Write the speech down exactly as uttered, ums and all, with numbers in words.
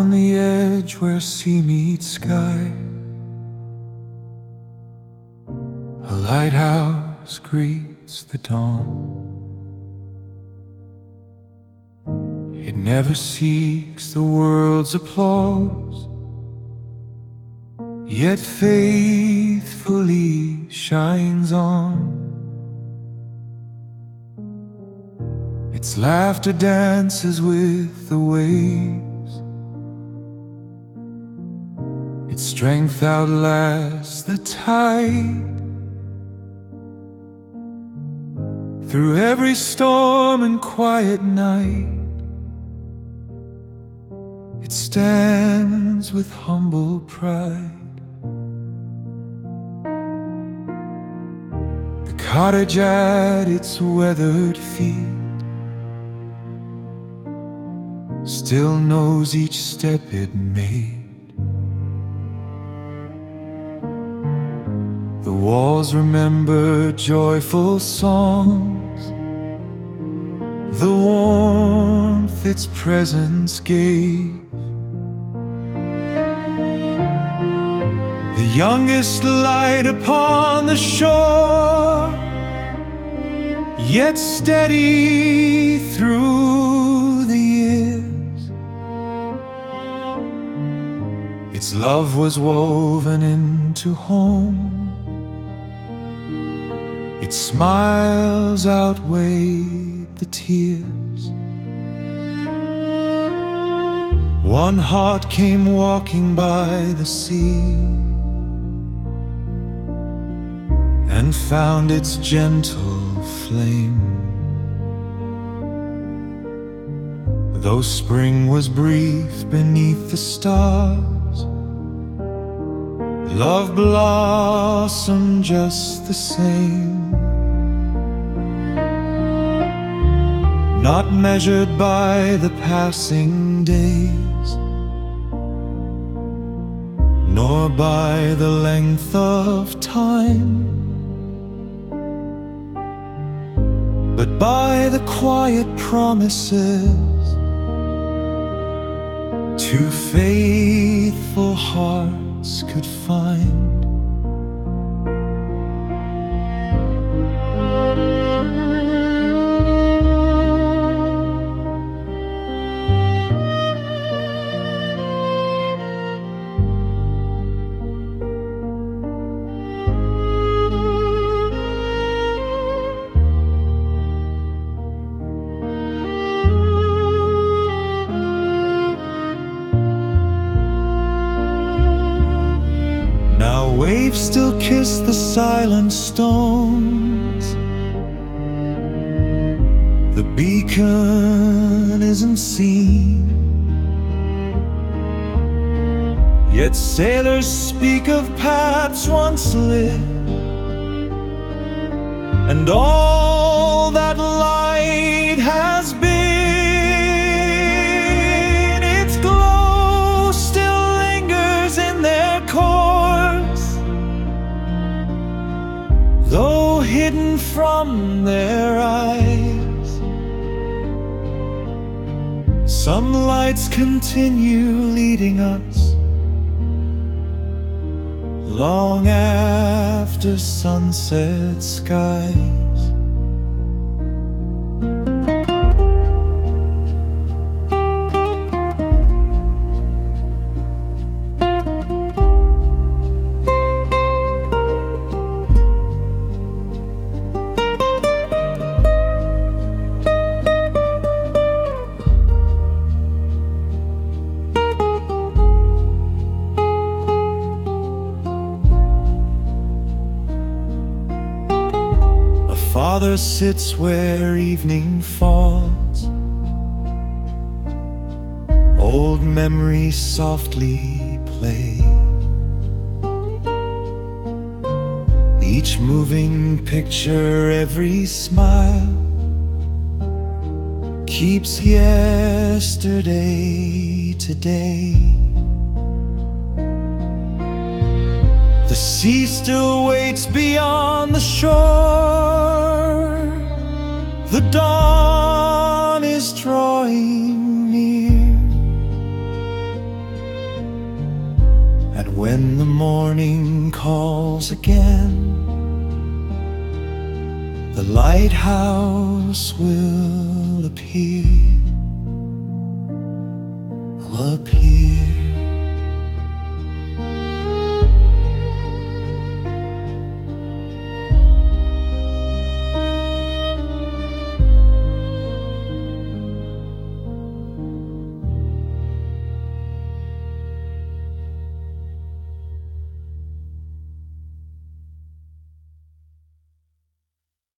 on the edge where sea meets sky, a lighthouse greets the dawn. It never seeks the world's applause, yet faithfully shines on. Its laughter dances with the waves, its strength outlasts the tide. Through every storm and quiet night, it stands with humble pride. The cottage at its weathered feet still knows each step it made. The walls remember joyful songs, the warmth its presence gave. The youngest light upon the shore, yet steady through the years. Its love was woven into home, its smiles outweighed the tears. One heart came walking by the sea and found its gentle flame. Though spring was brief beneath the stars, love blossomed just the same. Not measured by the passing days, nor by the length of time, but by the quiet promises two faithful hearts could find. Waves still kiss the silent stones, the beacon isn't seen, yet sailors speak of paths once lit, and all that light has been. Its glow still lingers in their course, though hidden from their eyes. Some lights continue leading us long after sunset skies. Father sits where evening falls, old memories softly play. Each moving picture, every smile keeps yesterday today. The sea still waits beyond the shore, the dawn is drawing near. When the morning calls again, the lighthouse will appear.